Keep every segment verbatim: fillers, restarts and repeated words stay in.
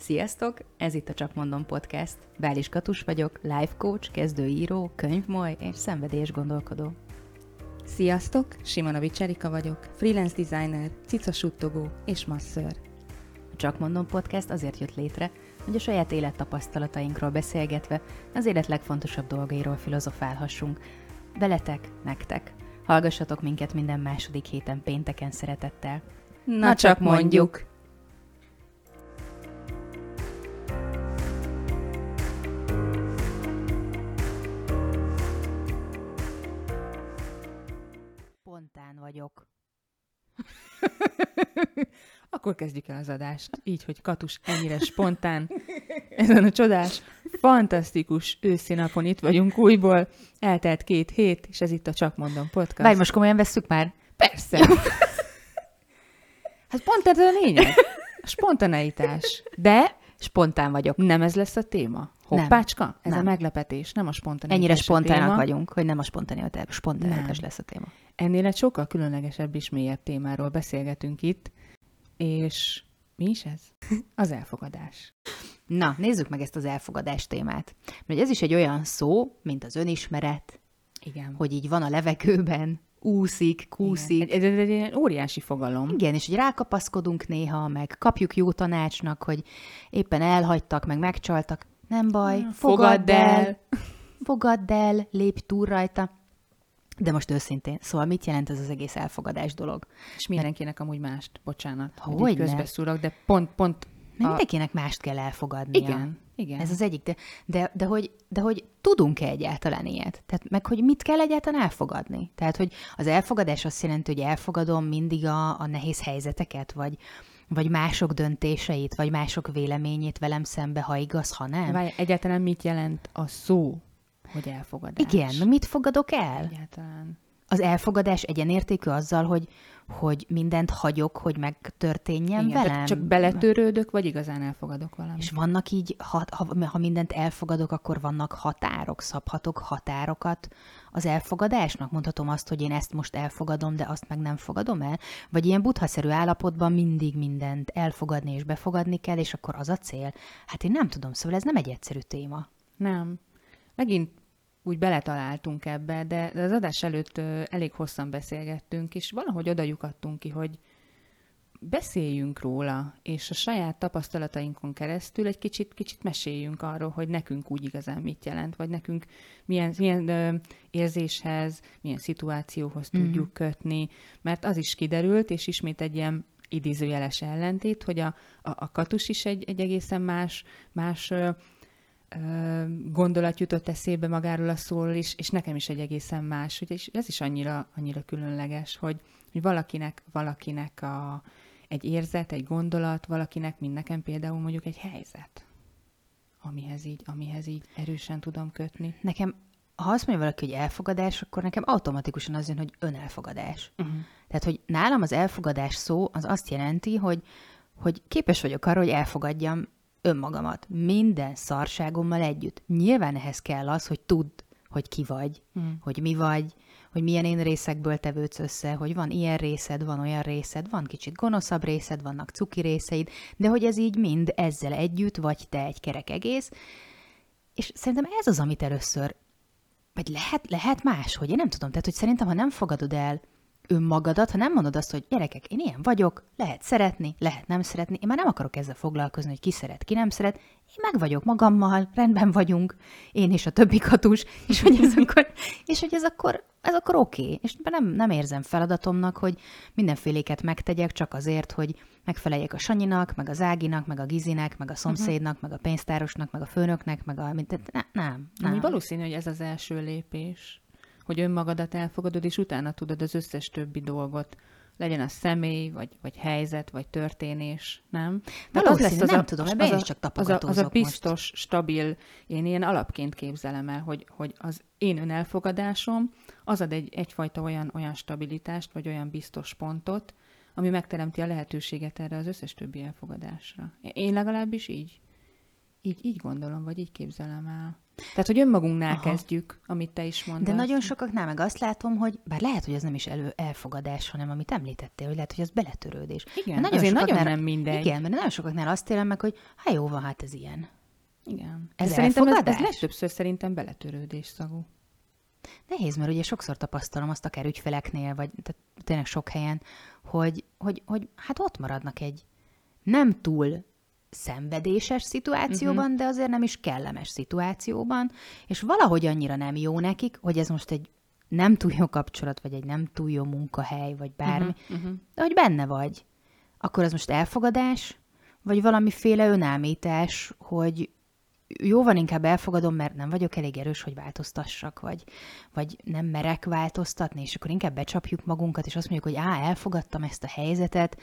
Sziasztok! Ez itt a Csak Mondom Podcast. Bális Katus vagyok, life coach, kezdőíró, könyvmoly és szenvedélyes gondolkodó. Sziasztok! Simonovics Erika vagyok, freelance designer, cicasuttogó és masször. A Csak Mondom Podcast azért jött létre, hogy a saját élettapasztalatainkról beszélgetve az élet legfontosabb dolgairól filozofálhassunk. Veletek, nektek. Hallgassatok minket minden második héten pénteken szeretettel. Na, Na csak mondjuk! Spontán vagyok. Akkor kezdjük el az adást. Így, hogy Katus ennyire spontán. Ezen a csodás, fantasztikus őszi napon itt vagyunk újból. Eltelt két hét, és ez itt a Csak Mondom Podcast. Várj, most komolyan vesszük már? Persze. Hát pont ez a lényeg. A spontaneitás. De spontán vagyok. nem ez lesz a téma. Hoppácska? Ez nem. A meglepetés, nem a spontaneitás. Ennyire spontának vagyunk, hogy nem a spontaneitás, spontaneitás lesz a téma. Ennél egy sokkal különlegesebb és mélyebb témáról beszélgetünk itt, és mi is ez? Az elfogadás. Na, nézzük meg ezt az elfogadás témát. Mert ez is egy olyan szó, mint az önismeret, igen. Hogy így van a levegőben, úszik, kúszik. Ez egy, egy, egy óriási fogalom. Igen, és hogy rákapaszkodunk néha, meg kapjuk jó tanácsnak, hogy éppen elhagytak, meg megcsaltak. Nem baj, fogadd, fogadd el, el, fogadd el, lépj túl rajta. De most őszintén, szóval mit jelent ez az egész elfogadás dolog? És mindenkinek amúgy mást, bocsánat, hogy, hogy közbeszúrok, de pont, pont... A... Mindenkinek mást kell elfogadnia. Igen, igen. Ez az egyik, de, de, de, hogy, de hogy tudunk-e egyáltalán ilyet? Tehát meg, hogy mit kell egyáltalán elfogadni? Tehát, hogy az elfogadás azt jelenti, hogy elfogadom mindig a, a nehéz helyzeteket, vagy, vagy mások döntéseit, vagy mások véleményét velem szembe, ha igaz, ha nem? Várj, egyáltalán mit jelent a szó, hogy elfogadás? Igen, mit fogadok el? Egyáltalán. Az elfogadás egyenértékű azzal, hogy, hogy mindent hagyok, hogy megtörténjen igen, velem? Csak beletörődök, vagy igazán elfogadok valamit? És vannak így, ha, ha, ha mindent elfogadok, akkor vannak határok, szabhatok határokat az elfogadásnak? Mondhatom azt, hogy én ezt most elfogadom, de azt meg nem fogadom el? Vagy ilyen buddhaszerű állapotban mindig mindent elfogadni és befogadni kell, és akkor az a cél? Hát én nem tudom, szóval ez nem egy egyszerű téma. Nem. Megint úgy beletaláltunk ebbe, de, de az adás előtt ö, elég hosszan beszélgettünk, és valahogy oda lyukadtunk ki, hogy beszéljünk róla, és a saját tapasztalatainkon keresztül egy kicsit, kicsit meséljünk arról, hogy nekünk úgy igazán mit jelent, vagy nekünk milyen, milyen ö, érzéshez, milyen szituációhoz mm. tudjuk kötni, mert az is kiderült, és ismét egy ilyen idézőjeles ellentét, hogy a, a, a Katus is egy, egy egészen más, más ö, gondolat jutott eszébe magáról a szóról is, és nekem is egy egészen más. És ez is annyira, annyira különleges, hogy, hogy valakinek, valakinek a, egy érzet, egy gondolat, valakinek, mint nekem például mondjuk egy helyzet, amihez így, amihez így erősen tudom kötni. Nekem, ha azt mondja valaki, hogy elfogadás, akkor nekem automatikusan az jön, hogy önelfogadás. Uh-huh. Tehát, hogy nálam az elfogadás szó az azt jelenti, hogy, hogy képes vagyok arra, hogy elfogadjam önmagamat, minden szarságommal együtt. Nyilván ehhez kell az, hogy tudd, hogy ki vagy, mm. hogy mi vagy, hogy milyen én részekből tevődsz össze, hogy van ilyen részed, van olyan részed, van kicsit gonoszabb részed, vannak cuki részeid, de hogy ez így mind ezzel együtt, vagy te egy kerek egész. És szerintem ez az, amit először, vagy lehet, lehet más, hogy én nem tudom, tehát hogy szerintem, ha nem fogadod el önmagadat, ha nem mondod azt, hogy gyerekek, én ilyen vagyok, lehet szeretni, lehet nem szeretni, én már nem akarok ezzel foglalkozni, hogy ki szeret, ki nem szeret, én meg vagyok magammal, rendben vagyunk, én és a többi Katus, és hogy ez akkor, és hogy ez akkor, ez akkor oké. Okay. És nem, nem érzem feladatomnak, hogy mindenféléket megtegyek csak azért, hogy megfeleljek a Sanyinak, meg az Áginak, meg a Gizinek, meg a szomszédnak, meg a pénztárosnak, meg a főnöknek, meg a... Ne, nem, nem. Valószínű, hogy ez az első lépés, hogy önmagadat elfogadod, és utána tudod az összes többi dolgot, legyen az személy, vagy, vagy helyzet, vagy történés, nem? Mert az lesz az nem a, tudom, ebben én is csak tapogatózok az a, az a biztos, most. Stabil, én ilyen alapként képzelem el, hogy, hogy az én önelfogadásom, az ad egy, egyfajta olyan, olyan stabilitást, vagy olyan biztos pontot, ami megteremti a lehetőséget erre az összes többi elfogadásra. Én legalábbis így, így, így gondolom, vagy így képzelem el. Tehát, hogy önmagunknál Aha. kezdjük, amit te is mondasz. De nagyon sokaknál meg azt látom, hogy bár lehet, hogy ez nem is elő elfogadás, hanem amit említettél, hogy lehet, hogy ez beletörődés. Igen, nagyon azért sokaknál, nagyon nem mindegy. Igen, mert nagyon sokaknál azt élem meg, hogy hát jó van, hát ez ilyen. Igen. Ez De szerintem ez, elfogadás? ez legtöbbször szerintem beletörődés szagú. Nehéz, mert ugye sokszor tapasztalom azt akár ügyfeleknél, vagy tehát tényleg sok helyen, hogy, hogy, hogy hát ott maradnak egy nem túl szenvedéses szituációban, uh-huh. de azért nem is kellemes szituációban, és valahogy annyira nem jó nekik, hogy ez most egy nem túl jó kapcsolat, vagy egy nem túl jó munkahely, vagy bármi, Uh-huh, uh-huh. de hogy benne vagy, akkor az most elfogadás, vagy valamiféle önállítás, hogy jó van, inkább elfogadom, mert nem vagyok elég erős, hogy változtassak, vagy, vagy nem merek változtatni, és akkor inkább becsapjuk magunkat, és azt mondjuk, hogy á, elfogadtam ezt a helyzetet,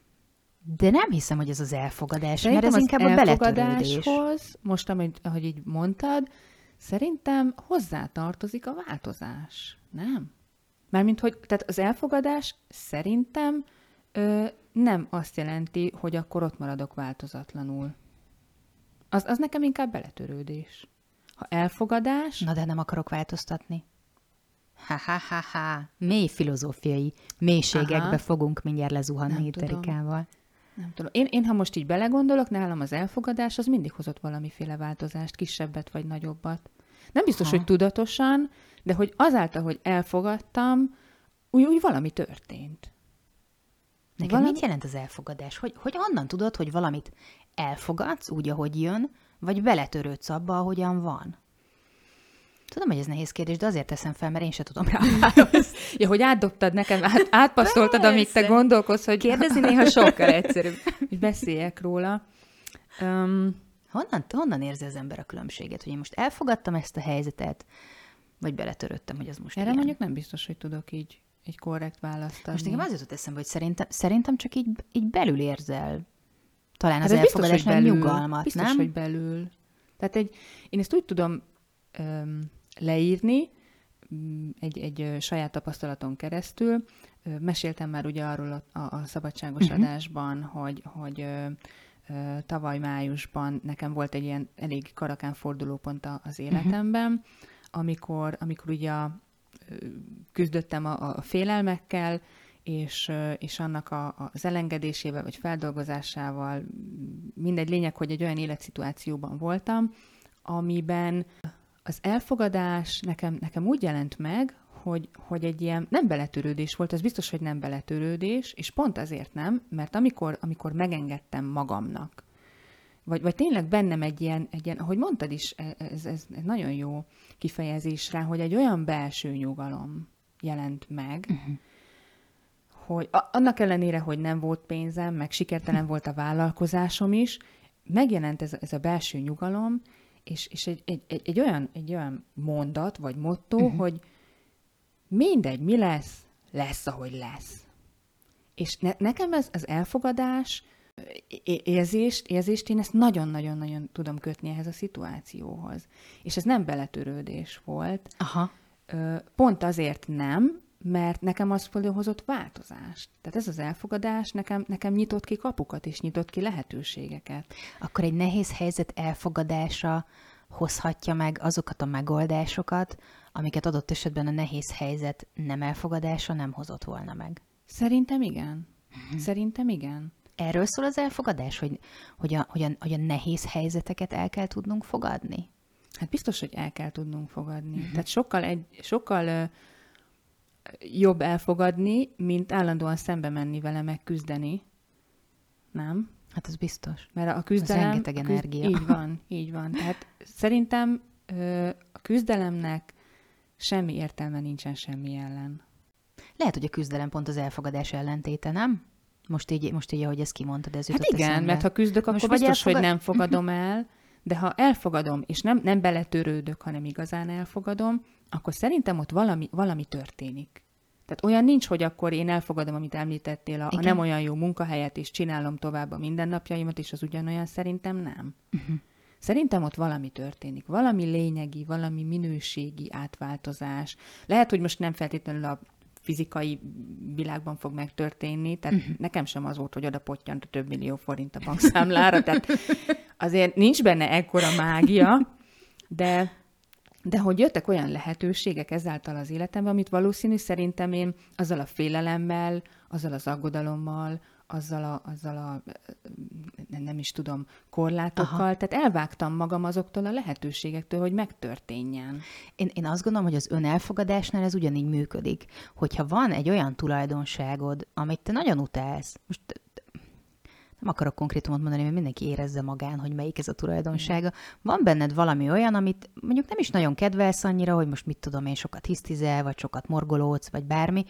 de nem hiszem, hogy ez az elfogadás, Szerintem mert ez az inkább a beletörődés. elfogadáshoz, most, ahogy, ahogy így mondtad, szerintem hozzátartozik a változás, nem? Mármint, hogy tehát az elfogadás szerintem ö, nem azt jelenti, hogy akkor ott maradok változatlanul. Az, az nekem inkább beletörődés. Ha elfogadás... Na, de nem akarok változtatni. Ha-ha-ha-ha. Mély filozófiai mélységekbe Aha. fogunk mindjárt lezuhanni itt Erikával. Nem tudom. Én, én, ha most így belegondolok, nálam az elfogadás az mindig hozott valamiféle változást, kisebbet vagy nagyobbat. Nem biztos, ha. hogy tudatosan, de hogy azáltal, hogy elfogadtam, úgy, úgy valami történt. Neked valami... mit jelent az elfogadás? Hogy, hogy onnan tudod, hogy valamit elfogadsz úgy, ahogy jön, vagy beletörődsz abba, ahogyan van? Tudom, hogy ez nehéz kérdés, de azért teszem fel, mert én se tudom rá. Ja, hogy átdobtad nekem, át, átpasszoltad, amíg te gondolkodsz, hogy... Kérdezni néha sokkal egyszerűbb. Hogy beszéljek róla. Um, honnan, honnan érzi az ember a különbséget? Hogy én most elfogadtam ezt a helyzetet, vagy beletörődtem, hogy az most erre ilyen? mondjuk nem biztos, hogy tudok így egy korrekt választ adni. Most nekem az jutott eszembe, hogy szerintem, szerintem csak így, így belül érzel. Talán hát az elfogadásnak nyugalmat, biztos, nem? hogy belül. Tehát egy, én ezt úgy tudom öm, leírni, egy, egy saját tapasztalaton keresztül. Meséltem már ugye arról a, a, a szabadságos uh-huh. adásban, hogy, hogy ö, ö, tavaly májusban nekem volt egy ilyen elég karakán fordulópont az életemben, uh-huh. amikor, amikor ugye a, küzdöttem a, a félelmekkel, és, és annak a, az elengedésével, vagy feldolgozásával, mindegy, lényeg, hogy egy olyan életszituációban voltam, amiben az elfogadás nekem, nekem úgy jelent meg, hogy, hogy egy ilyen nem beletörődés volt, az biztos, hogy nem beletörődés, és pont azért nem, mert amikor, amikor megengedtem magamnak, vagy, vagy tényleg bennem egy ilyen, egy ilyen, ahogy mondtad is, ez, ez nagyon jó kifejezés rá, hogy egy olyan belső nyugalom jelent meg, uh-huh. hogy a, annak ellenére, hogy nem volt pénzem, meg sikertelen volt a vállalkozásom is, megjelent ez, ez a belső nyugalom, és, és egy, egy, egy, egy, olyan, egy olyan mondat, vagy motto, uh-huh. hogy mindegy, mi lesz, lesz, ahogy lesz. És ne, nekem ez az elfogadás, érzést, érzést, én ezt nagyon-nagyon-nagyon tudom kötni ehhez a szituációhoz. És ez nem beletörődés volt. Aha. Pont azért nem, mert nekem az hozott változást. Tehát ez az elfogadás nekem, nekem nyitott ki kapukat, és nyitott ki lehetőségeket. Akkor egy nehéz helyzet elfogadása hozhatja meg azokat a megoldásokat, amiket adott esetben a nehéz helyzet nem elfogadása nem hozott volna meg. Szerintem igen. Uh-huh. Szerintem igen. Erről szól az elfogadás, hogy, hogy, a, hogy, a, hogy a nehéz helyzeteket el kell tudnunk fogadni? Hát biztos, hogy el kell tudnunk fogadni. Uh-huh. Tehát sokkal, egy, sokkal uh, jobb elfogadni, mint állandóan szembe menni vele, meg küzdeni. Nem? Hát az biztos. Mert a küzdelem... Az rengeteg energia. Küzd, így van, így van. Tehát szerintem uh, a küzdelemnek semmi értelme nincsen semmi ellen. Lehet, hogy a küzdelem pont az elfogadás ellentéte, nem? Most így, most így ahogy ezt kimondtad, ez jutott Hát igen, eszembe. mert ha küzdök, akkor most biztos, elfogad... hogy nem fogadom el, de ha elfogadom, és nem, nem beletörődök, hanem igazán elfogadom, akkor szerintem ott valami, valami történik. Tehát olyan nincs, hogy akkor én elfogadom, amit említettél, a, a nem olyan jó munkahelyet, és csinálom tovább a mindennapjaimat, és az ugyanolyan, szerintem nem. Uh-huh. Szerintem ott valami történik. Valami lényegi, valami minőségi átváltozás. Lehet, hogy most nem feltétlenül a fizikai világban fog megtörténni, tehát uh-huh. nekem sem az volt, hogy oda pottyant a több millió forint a bankszámlára, tehát azért nincs benne ekkora mágia, de, De hogy jöttek olyan lehetőségek ezáltal az életemben, amit valószínű szerintem én azzal a félelemmel, azzal az aggodalommal, azzal a, azzal a nem is tudom, korlátokkal, Aha. tehát elvágtam magam azoktól a lehetőségektől, hogy megtörténjen. Én, én azt gondolom, hogy az önelfogadásnál ez ugyanígy működik. Hogyha van egy olyan tulajdonságod, amit te nagyon utálsz, most nem akarok konkrétumot mondani, mert mindenki érezze magán, hogy melyik ez a tulajdonsága. Van benned valami olyan, amit mondjuk nem is nagyon kedvelsz annyira, hogy most mit tudom én, sokat hisztizel, vagy sokat morgolódsz, vagy bármi.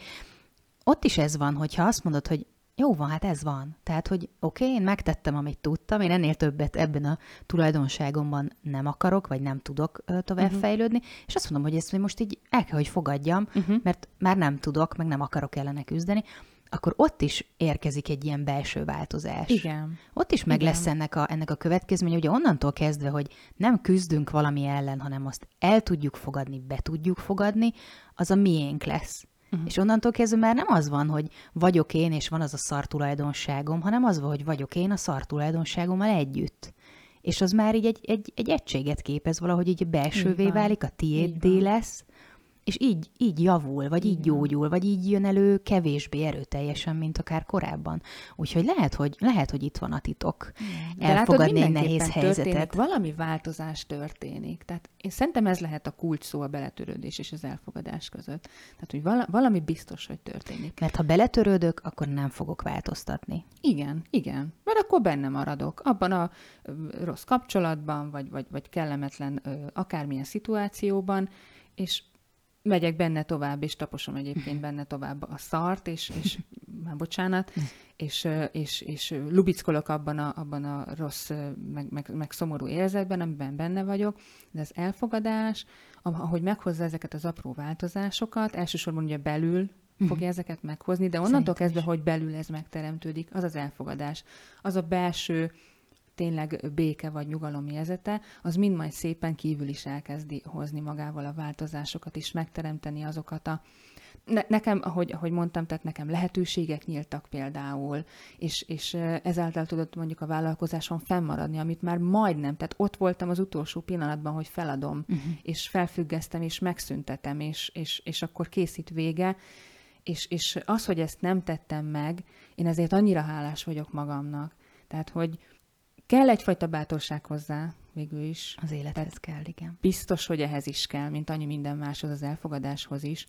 Ott is ez van, hogyha azt mondod, hogy jó van, hát ez van. Tehát, hogy oké, okay, én megtettem, amit tudtam, én ennél többet ebben a tulajdonságomban nem akarok, vagy nem tudok tovább uh-huh. fejlődni, és azt mondom, hogy ezt most így el kell, hogy fogadjam, uh-huh. mert már nem tudok, meg nem akarok ellene küzdeni, akkor ott is érkezik egy ilyen belső változás. Igen. Ott is meg Igen. lesz ennek a, ennek a következménye, ugye onnantól kezdve, hogy nem küzdünk valami ellen, hanem azt el tudjuk fogadni, be tudjuk fogadni, az a miénk lesz. Uh-huh. És onnantól kezdve már nem az van, hogy vagyok én, és van az a szar tulajdonságom, hanem az van, hogy vagyok én a szar tulajdonságommal együtt. És az már így egy, egy, egy egységet képez, valahogy így belsővé válik, a tiéddé lesz, és így, így javul, vagy így gyógyul, vagy így jön elő kevésbé erőteljesen, mint akár korábban. Úgyhogy lehet, hogy, lehet, hogy itt van a titok. De elfogadni látod, egy nehéz helyzetet. Valami változás történik. Tehát én szerintem ez lehet a kulcs szó a beletörődés és az elfogadás között. Tehát, hogy vala, valami biztos, hogy történik. Mert ha beletörődök, akkor nem fogok változtatni. Igen, igen. Mert akkor benne maradok. Abban a rossz kapcsolatban, vagy, vagy, vagy kellemetlen akármilyen szituációban, és megyek benne tovább, és taposom egyébként benne tovább a szart, és, és már bocsánat, és, és, és lubickolok abban a, abban a rossz, meg, meg, meg szomorú érzetben, amiben benne vagyok, de az elfogadás, ahogy meghozza ezeket az apró változásokat, elsősorban ugye belül fogja ezeket meghozni, de onnantól kezdve, hogy belül ez megteremtődik, az az elfogadás. Az a belső tényleg béke vagy nyugalom érzete, az mind majd szépen kívül is elkezdi hozni magával a változásokat, és megteremteni azokat a... Ne, nekem, ahogy, ahogy mondtam, tehát nekem lehetőségek nyíltak például, és, és ezáltal tudott mondjuk a vállalkozáson fennmaradni, amit már majdnem, tehát ott voltam az utolsó pillanatban, hogy feladom, uh-huh. és felfüggesztem, és megszüntetem, és, és, és akkor készít vége, és, és az, hogy ezt nem tettem meg, én ezért annyira hálás vagyok magamnak. Tehát, hogy kell egyfajta bátorság hozzá, végül is. Az élethez kell, igen. Biztos, hogy ehhez is kell, mint annyi minden máshoz, az elfogadáshoz is,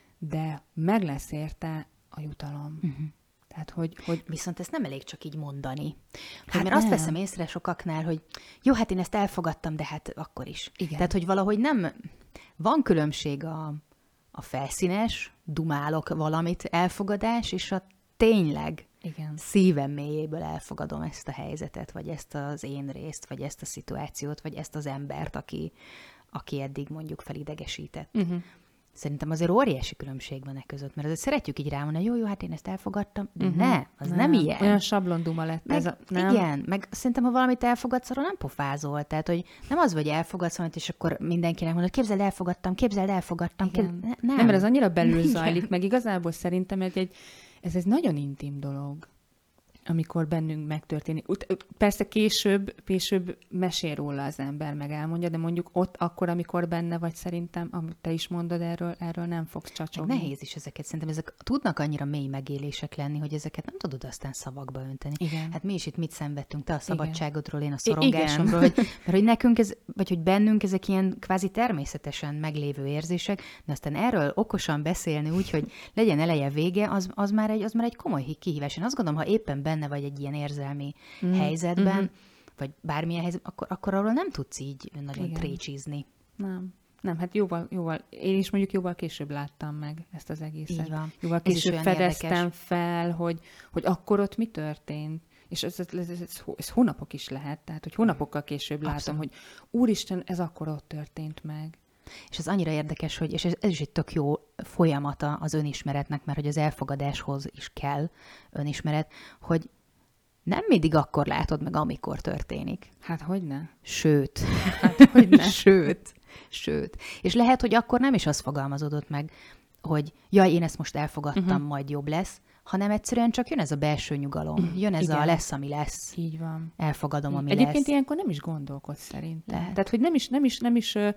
de meg lesz érte a jutalom. Uh-huh. Tehát, hogy, hogy... Viszont ezt nem elég csak így mondani. Hát mert nem. Azt veszem észre sokaknál, hogy jó, hát én ezt elfogadtam, de hát akkor is. Igen. Tehát, hogy valahogy nem... Van különbség a, a felszínes, dumálok valamit elfogadás, és a tényleg Igen. szívem mélyéből elfogadom ezt a helyzetet, vagy ezt az én részt, vagy ezt a szituációt, vagy ezt az embert, aki, aki eddig mondjuk felidegesített. Uh-huh. Szerintem azért óriási különbség van e között, mert azért szeretjük így rámondani, jó, jó, hát én ezt elfogadtam, de uh-huh. ne, az nem, nem ilyen. Olyan sablonduma lett meg, ez a... Nem? Igen, meg szerintem, ha valamit elfogadsz, arról nem pofázol. Tehát, hogy nem az, hogy elfogadsz valamit, és akkor mindenkinek mondod, képzeld, elfogadtam, képzeld, elfogadtam. Képzeld, ne, nem. nem, mert ez annyira belül zajlik, meg igazából szerintem ez egy, ez egy nagyon intim dolog, amikor bennünk megtörténik. Persze később, később mesél róla az ember, meg elmondja, de mondjuk ott akkor, amikor benne vagy, szerintem, amit te is mondod, erről, erről nem fogsz csacsogni. Meg nehéz is ezeket. Szerintem ezek tudnak annyira mély megélések lenni, hogy ezeket nem tudod aztán szavakba önteni. Igen. Hát mi is itt mit szenvedtünk, te a szabadságodról, én a szorongásomról, hogy, mert hogy nekünk ez, vagy hogy bennünk ezek ilyen kvázi természetesen meglévő érzések, de aztán erről okosan beszélni úgy, hogy legyen eleje vége, az, az, már, egy, az már egy komoly kihívás. Én azt gondolom, ha éppen benne vagy egy ilyen érzelmi mm. helyzetben, mm-hmm. vagy bármilyen helyzetben, akkor, akkor arról nem tudsz így nagyon Igen. trécsizni. Nem. Nem, hát jóval, jóval, én is mondjuk jóval később láttam meg ezt az egészet. Így van. Jóval később fedeztem érdekes. fel, hogy, hogy akkor ott mi történt. És ez, ez, ez, ez, ez hónapok is lehet, tehát hogy hónapokkal később Abszolút. látom, hogy úristen, ez akkor ott történt meg. És ez annyira érdekes, hogy, és ez, ez is egy tök jó folyamata az önismeretnek, mert hogy az elfogadáshoz is kell önismeret, hogy nem mindig akkor látod meg, amikor történik. Hát hogyne? Sőt. Hát hogyne? Sőt. Sőt. És lehet, hogy akkor nem is az fogalmazódott meg, hogy jaj, én ezt most elfogadtam, uh-huh. majd jobb lesz, hanem egyszerűen csak jön ez a belső nyugalom. Jön ez Igen. a lesz, ami lesz. Így van. Elfogadom, ami Egyébként lesz. ilyenkor nem is gondolkodsz szerintem. Lehet. Tehát, hogy nem is, nem is, nem is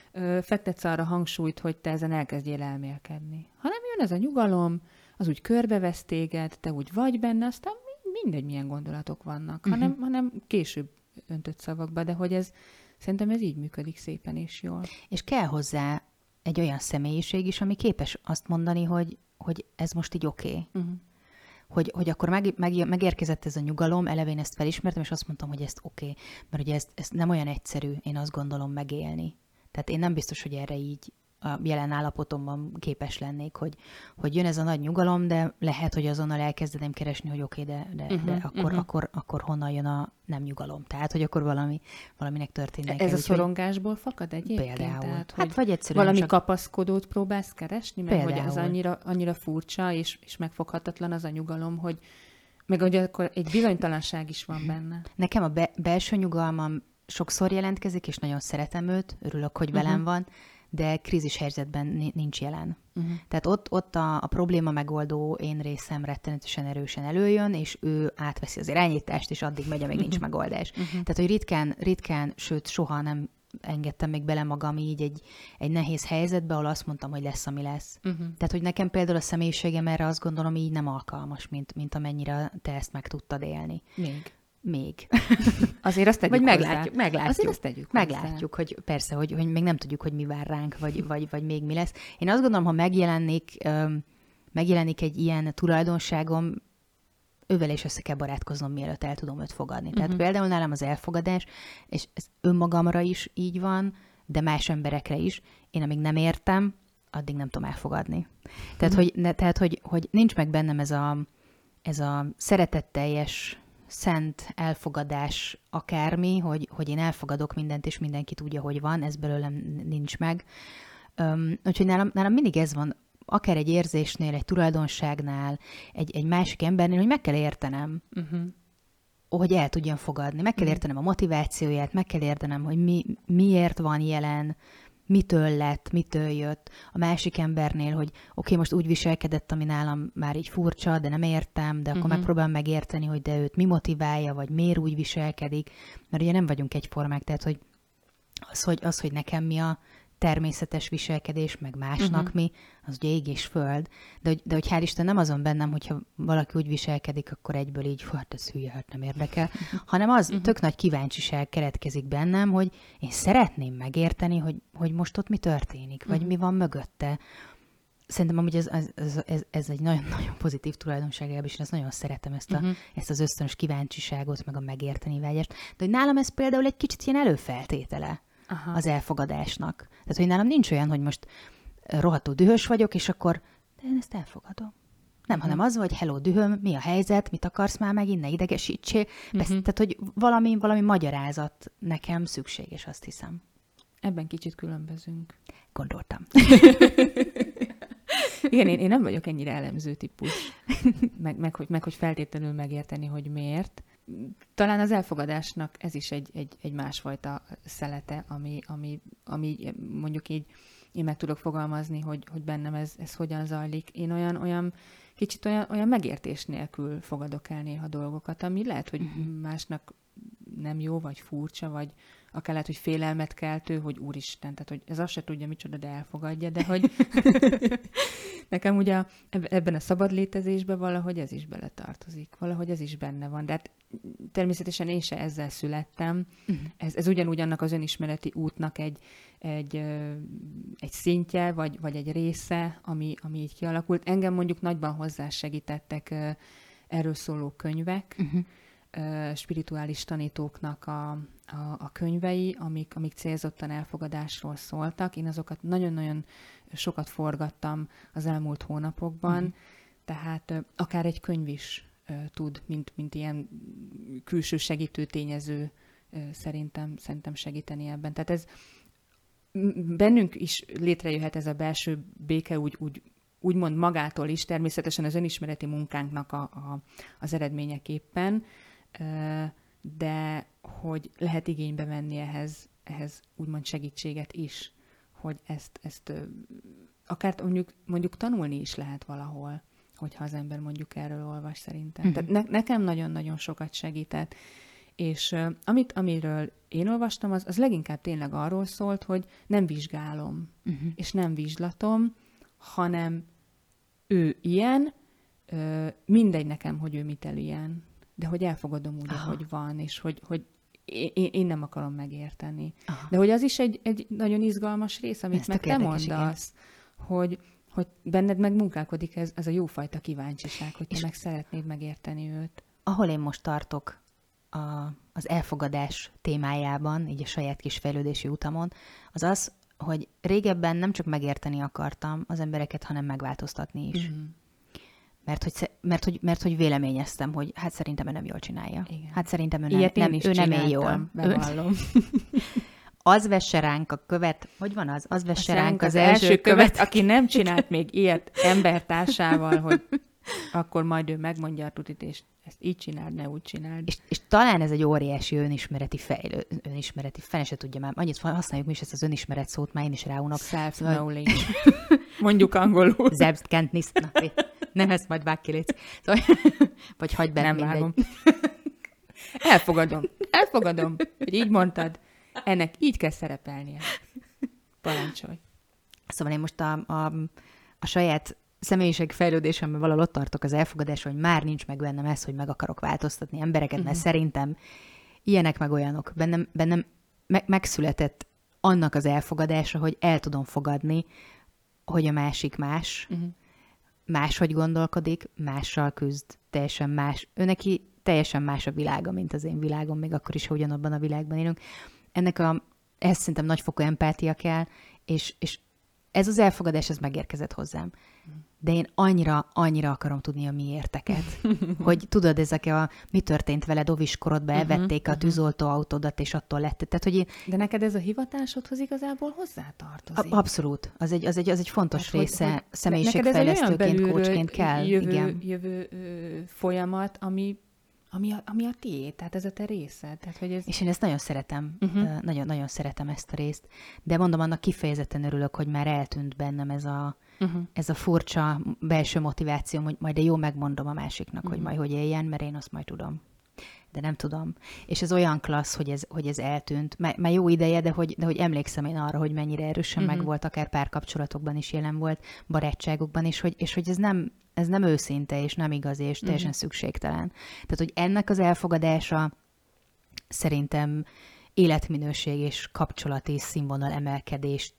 ö, fektetsz arra hangsúlyt, hogy te ezen elkezdjél elmélkedni. Hanem jön ez a nyugalom, az úgy körbevesz téged, te úgy vagy benne, aztán mindegy, milyen gondolatok vannak, uh-huh. hanem, hanem később öntött szavakba, de hogy ez, szerintem ez így működik szépen és jól. És kell hozzá egy olyan személyiség is, ami képes azt mondani, hogy, hogy ez most így oké. Okay. Uh-huh. Hogy, hogy akkor meg, meg, megérkezett ez a nyugalom, eleve én ezt felismertem, és azt mondtam, hogy ezt oké. Okay. Mert ugye ezt, ezt nem olyan egyszerű, én azt gondolom, megélni. Tehát én nem biztos, hogy erre így a jelen állapotomban képes lennék, hogy, hogy jön ez a nagy nyugalom, de lehet, hogy azonnal elkezdeném keresni, hogy oké, okay, de, de, uh-huh, de akkor, uh-huh. akkor, akkor honnan jön a nem nyugalom. Tehát, hogy akkor valami, valaminek történnek. Ez el, a szorongásból fakad egyébként? Például. Tehát, hát vagy egyszerűen valami csak... kapaszkodót próbálsz keresni? Mert például. hogy az annyira, annyira furcsa és, és megfoghatatlan az a nyugalom, hogy meg hogy akkor egy bizonytalanság is van benne. Nekem a be, belső nyugalmam sokszor jelentkezik, és nagyon szeretem őt, örülök, hogy velem uh-huh. van, de krízis helyzetben nincs jelen. Uh-huh. Tehát ott, ott a, a probléma megoldó én részem rettenetesen erősen előjön, és ő átveszi az irányítást, és addig megy, amíg uh-huh. nincs megoldás. Uh-huh. Tehát, hogy ritkán, ritkán, sőt, soha nem engedtem még bele magam így egy, egy nehéz helyzetbe, ahol azt mondtam, hogy lesz, ami lesz. Uh-huh. Tehát, hogy nekem például a személyiségem erre azt gondolom, így nem alkalmas, mint, mint amennyire te ezt meg tudtad élni. Még. Még. Azért azt tegyük vagy hozzá. meglátjuk, meglátjuk. Azért azt tegyük meglátjuk, hogy persze, hogy, hogy még nem tudjuk, hogy mi vár ránk, vagy, vagy, vagy még mi lesz. Én azt gondolom, ha megjelenik, um, megjelenik egy ilyen tulajdonságom, ővel is össze kell barátkoznom, mielőtt el tudom őt fogadni. Uh-huh. Tehát például nálam az elfogadás, és ez önmagamra is így van, de más emberekre is. Én amíg nem értem, addig nem tudom elfogadni. Tehát, uh-huh. hogy, ne, tehát hogy, hogy nincs meg bennem ez a, ez a szeretetteljes szent elfogadás akármi, hogy, hogy én elfogadok mindent, és mindenki tudja, hogy van, ez belőlem nincs meg. Um, úgyhogy nálam, nálam mindig ez van, akár egy érzésnél, egy tulajdonságnál, egy, egy másik embernél, hogy meg kell értenem, uh-huh. hogy el tudjam fogadni. Meg kell uh-huh. értenem a motivációját, meg kell értenem, hogy mi, miért van jelen, mitől lett, mitől jött. A másik embernél, hogy oké, okay, most úgy viselkedett, ami nálam már így furcsa, de nem értem, de akkor uh-huh. megpróbálom megérteni, hogy de őt mi motiválja, vagy miért úgy viselkedik. Mert ugye nem vagyunk egyformák, tehát hogy az, hogy, az, hogy nekem mi a természetes viselkedés, meg másnak uh-huh. mi, az ugye ég és föld. De hogy, de hogy hál' Isten nem azon bennem, hogyha valaki úgy viselkedik, akkor egyből így, hát ez hülye, hát nem érdekel, uh-huh. hanem az uh-huh. tök nagy kíváncsiság keretkezik bennem, hogy én szeretném megérteni, hogy, hogy most ott mi történik, vagy uh-huh. mi van mögötte. Szerintem amúgy ez, ez, ez, ez, ez egy nagyon-nagyon pozitív tulajdonság, és én ezt nagyon szeretem, ezt, a, uh-huh. ezt az ösztönös kíváncsiságot, meg a megérteni vágyást. De hogy nálam ez például egy kicsit ilyen előfeltétele. Aha. az elfogadásnak. Tehát, hogy nálam nincs olyan, hogy most rohadtul dühös vagyok, és akkor de én ezt elfogadom. Nem, uh-huh. hanem az, hogy hello, dühöm, mi a helyzet, mit akarsz már megint, ne idegesítsél. Uh-huh. Tehát, hogy valami, valami magyarázat nekem szükséges, azt hiszem. Ebben kicsit különbözünk. Gondoltam. Igen, én, én nem vagyok ennyire elemző típus. Meg, meg, hogy, meg hogy feltétlenül megérteni, hogy miért. Talán az elfogadásnak ez is egy, egy, egy másfajta szelete, ami, ami, ami mondjuk így én meg tudok fogalmazni, hogy, hogy bennem ez, ez hogyan zajlik. Én olyan, olyan kicsit olyan, olyan megértés nélkül fogadok el néha dolgokat, ami lehet, hogy másnak nem jó, vagy furcsa, vagy akár lehet, hogy félelmet keltő, hogy úristen, tehát hogy ez azt se tudja micsoda, de elfogadja, de hogy nekem ugye ebben a szabad létezésben valahogy ez is beletartozik, valahogy ez is benne van, de hát természetesen én se ezzel születtem. Uh-huh. Ez, ez ugyanúgy annak az önismereti útnak egy, egy, egy szintje, vagy, vagy egy része, ami, ami így kialakult. Engem mondjuk nagyban hozzásegítettek erről szóló könyvek, uh-huh. spirituális tanítóknak a, a, a könyvei, amik, amik célzottan elfogadásról szóltak. Én azokat nagyon-nagyon sokat forgattam az elmúlt hónapokban, uh-huh. tehát akár egy könyv is tud, mint, mint ilyen külső segítő tényező szerintem, szerintem segíteni ebben. Tehát ez bennünk is létrejöhet ez a belső béke úgy, úgy úgymond magától is, természetesen az önismereti munkánknak a, a, az eredményeképpen, de hogy lehet igénybe venni ehhez, ehhez úgymond segítséget is, hogy ezt, ezt akár mondjuk, mondjuk tanulni is lehet valahol, hogyha az ember mondjuk erről olvas szerintem. Uh-huh. Tehát ne, nekem nagyon-nagyon sokat segített, És uh, amit, amiről én olvastam, az, az leginkább tényleg arról szólt, hogy nem vizsgálom, uh-huh. és nem vizslatom, hanem ő ilyen, uh, mindegy nekem, hogy ő mit el ilyen, de hogy elfogadom úgy, Aha. ahogy van, és hogy, hogy én, én nem akarom megérteni. Aha. De hogy az is egy, egy nagyon izgalmas rész, amit Ezt meg te mondasz, hogy, hogy benned megmunkálkodik ez, ez a jófajta kíváncsiság, hogy te és meg szeretnéd megérteni őt. Ahol én most tartok a, az elfogadás témájában, így a saját kis fejlődési utamon, az az, hogy régebben nem csak megérteni akartam az embereket, hanem megváltoztatni is. Mm-hmm. Mert hogy, mert, hogy, mert hogy véleményeztem, hogy hát szerintem ő nem jól csinálja. Igen. Hát szerintem ő nem, nem, ő nem él jól. Bevallom. Az vesse ránk a követ, hogy van az? Az vesse az ránk az, az első követ, követ, aki nem csinált még ilyet embertársával, hogy akkor majd ő megmondja a tutit, és ezt így csináld, ne úgy csináld. És, és talán ez egy óriási önismereti fejlő, önismereti, fene se tudja már, annyit használjuk mi is ezt az önismeret szót, már én is ráunok. Self-knowledge. Mondjuk angolul. Selbstkenntnis. Nem, ezt majd vág ki, légy. Szóval, vagy hagyd benne, nem vágom. Elfogadom. Elfogadom, hogy így mondtad. Ennek így kell szerepelnie. Parancsolj. Szóval én most a, a, a saját személyiség fejlődésemben valahol ott tartok az elfogadás, hogy már nincs meg bennem ez, hogy meg akarok változtatni embereket, uh-huh. mert szerintem ilyenek meg olyanok. Bennem, bennem me- megszületett annak az elfogadása, hogy el tudom fogadni, hogy a másik más, uh-huh. máshogy gondolkodik, mással küzd, teljesen más. Ő neki teljesen más a világa, mint az én világom, még akkor is, ha ugyanabban a világban élünk. Ennek a, ehhez szerintem nagyfokú empátia kell, és, és ez az elfogadás, ez megérkezett hozzám. De én annyira, annyira akarom tudni a miérteket. Hogy tudod, ezek a, mi történt veled oviskorodban, elvették a tűzoltóautódat, és attól lett. Tehát, hogy én... De neked ez a hivatásodhoz igazából hozzátartozik. Abszolút. Az egy, az egy, az egy fontos Tehát, része hogy, hogy személyiségfejlesztőként, coachként kell. Jövő, igen. jövő ö, folyamat, ami Ami a, ami a tiéd, tehát ez a te részed. Tehát, hogy ez... És én ezt nagyon szeretem, uh-huh. nagyon, nagyon szeretem ezt a részt, de mondom, annak kifejezetten örülök, hogy már eltűnt bennem ez a, uh-huh. ez a furcsa belső motiváció, hogy majd de jó megmondom a másiknak, uh-huh. hogy majd hogy éljen, mert én azt majd tudom. De nem tudom. És ez olyan klassz, hogy ez, hogy ez eltűnt. Már, már jó ideje, de hogy, de hogy emlékszem én arra, hogy mennyire erősen uh-huh. megvolt, akár párkapcsolatokban is jelen volt, barátságokban is, hogy, és hogy ez nem, ez nem őszinte, és nem igaz, és teljesen uh-huh. szükségtelen. Tehát, hogy ennek az elfogadása szerintem életminőség és kapcsolati színvonal emelkedést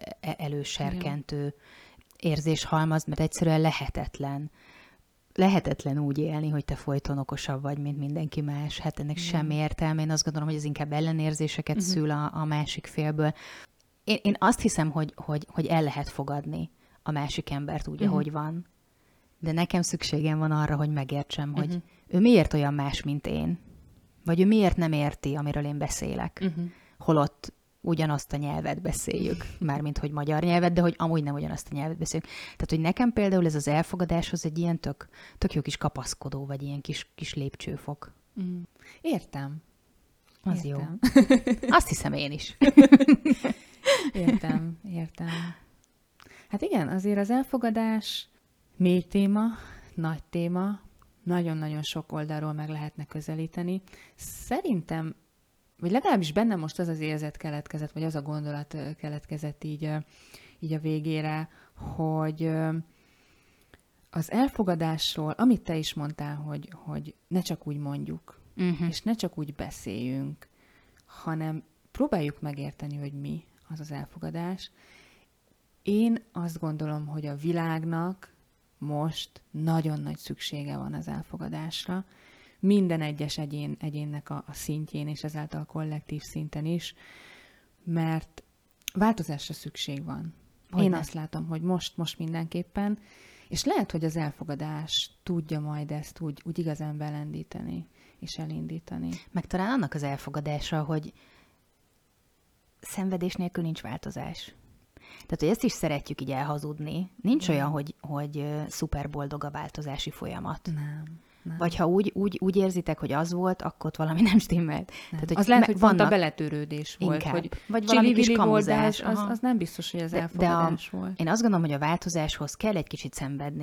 előserkentő uh-huh. érzéshalmaz, mert egyszerűen lehetetlen. Lehetetlen úgy élni, hogy te folyton okosabb vagy, mint mindenki más. Hát ennek mm. semmi értelme. Én azt gondolom, hogy ez inkább ellenérzéseket mm-hmm. szül a, a másik félből. Én, én azt hiszem, hogy, hogy, hogy el lehet fogadni a másik embert úgy, mm-hmm. ahogy van. De nekem szükségem van arra, hogy megértsem, mm-hmm. hogy ő miért olyan más, mint én. Vagy ő miért nem érti, amiről én beszélek. Mm-hmm. Holott ugyanazt a nyelvet beszéljük, mármint hogy magyar nyelvet, de hogy amúgy nem ugyanazt a nyelvet beszéljük. Tehát, hogy nekem például ez az elfogadáshoz egy ilyen tök, tök jó kis kapaszkodó, vagy ilyen kis, kis lépcsőfok. Mm. Értem. Az értem. jó. Azt hiszem én is. Értem, értem. Hát igen, azért az elfogadás mély téma, nagy téma, nagyon-nagyon sok oldalról meg lehetne közelíteni. Szerintem vagy legalábbis bennem most az az érzet keletkezett, vagy az a gondolat keletkezett így, így a végére, hogy az elfogadásról, amit te is mondtál, hogy, hogy ne csak úgy mondjuk, uh-huh. és ne csak úgy beszéljünk, hanem próbáljuk megérteni, hogy mi az az elfogadás. Én azt gondolom, hogy a világnak most nagyon nagy szüksége van az elfogadásra, minden egyes egyén, egyénnek a, a szintjén, és ezáltal a kollektív szinten is, mert változásra szükség van. Hogy Én ne? azt látom, hogy most, most mindenképpen, és lehet, hogy az elfogadás tudja majd ezt úgy, úgy igazán belendíteni, és elindítani. Meg talán annak az elfogadása, hogy szenvedés nélkül nincs változás. Tehát, hogy ezt is szeretjük így elhazudni. Nincs nem. olyan, hogy, hogy szuper boldog a változási folyamat. Nem. Nem. Vagy ha úgy, úgy, úgy érzitek, hogy az volt, akkor ott valami nem stimmelt. Tehát, hogy az lehet, hogy vannak... pont a beletörődés volt. Inkább. Hogy vagy valami kis kamuzás. Az, az nem biztos, hogy az elfogadás de a, volt. Én azt gondolom, hogy a változáshoz kell egy kicsit szenvedni.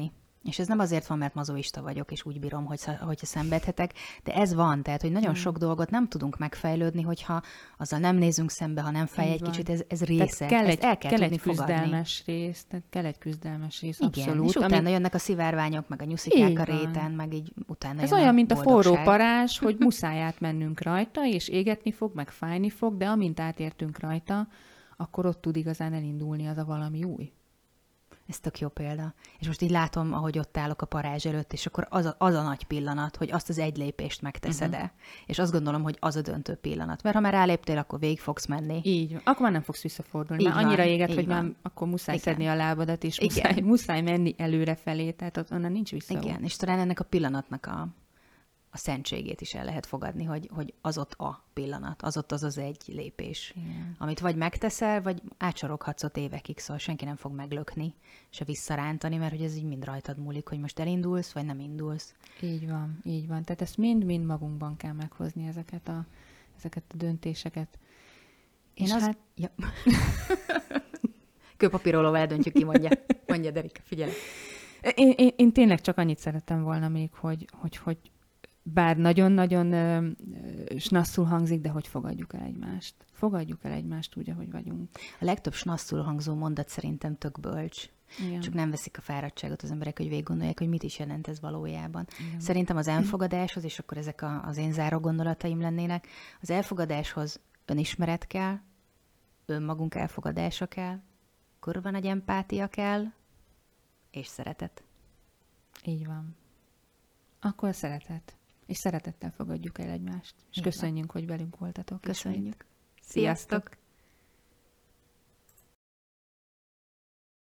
És ez nem azért van, mert mazoista vagyok, és úgy bírom, hogy, hogyha szenvedhetek, de ez van, tehát, hogy nagyon mm. sok dolgot nem tudunk megfejlődni, hogyha azzal nem nézünk szembe, ha nem fej egy kicsit, ez, ez része. Kell egy, el kell, kell tudni egy küzdelmes fogadni. rész, tehát kell egy küzdelmes rész, igen, abszolút. És utána ami... jönnek a szivárványok, meg a nyuszikák a réten, meg így utána ez jön olyan, a mint a boldogság. forró parázs, hogy muszáj átmennünk rajta, és égetni fog, meg fájni fog, de amint átértünk rajta, akkor ott tud igazán elindulni az a valami új. Ez tök jó példa. És most így látom, ahogy ott állok a parázs előtt, és akkor az a, az a nagy pillanat, hogy azt az egy lépést megteszed-e. Uh-huh. És azt gondolom, hogy az a döntő pillanat. Mert ha már ráléptél, akkor végig fogsz menni. Így van. Akkor már nem fogsz visszafordulni. Már annyira éget, hogy már akkor muszáj igen. szedni a lábadat, és muszáj, muszáj menni előrefelé, tehát ott onnan nincs vissza. Igen, és talán ennek a pillanatnak a, a szentségét is el lehet fogadni, hogy, hogy az ott a pillanat, az ott az az egy lépés, igen. amit vagy megteszel, vagy átsoroghatsz ott évekig, szóval senki nem fog meglökni, se visszarántani, mert hogy ez így mind rajtad múlik, hogy most elindulsz, vagy nem indulsz. Így van, így van. Tehát ezt mind-mind magunkban kell meghozni, ezeket a, ezeket a döntéseket. Én és az... hát... Ja. Kőpapírolóval eldöntjük ki, mondja. Mondja, Derika, figyelj. Én, én, én tényleg csak annyit szerettem volna még, hogy, hogy, hogy bár nagyon-nagyon ö, snasszul hangzik, de hogy fogadjuk el egymást. Fogadjuk el egymást úgy, ahogy vagyunk. A legtöbb snasszul hangzó mondat szerintem tök bölcs. Igen. Csak nem veszik a fáradtságot az emberek, hogy végig gondolják, hogy mit is jelent ez valójában. Igen. Szerintem az elfogadáshoz, és akkor ezek a, az én záró gondolataim lennének, az elfogadáshoz önismeret kell, önmagunk elfogadása kell, kurva nagy empátia kell, és szeretet. Így van. Akkor szeretet. És szeretettel fogadjuk el egymást. És köszönjük, hogy velünk voltatok. Köszönjük. Sziasztok!